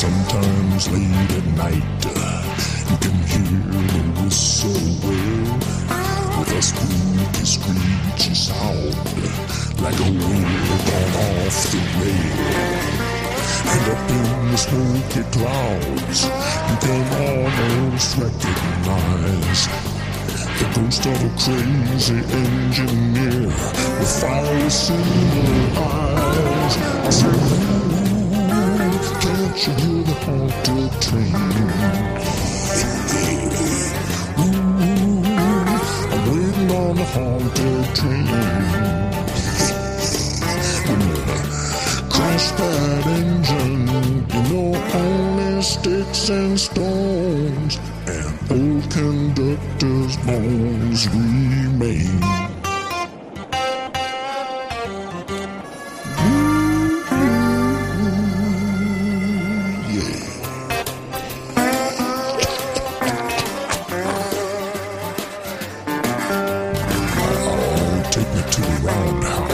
Sometimes late at night, you can hear the whistle wail with a spooky screechy sound, like a wheel gone off the rail. And up in the smoky clouds, you can almost recognize the ghost of a crazy engineer with fiery silver eyes. I said, ooh, can't you hear the haunted train? Ooh, I'm waiting on the haunted train. Crash that engine, you know only sticks and stones and old conductor's bones remain. Take me to the roundhouse.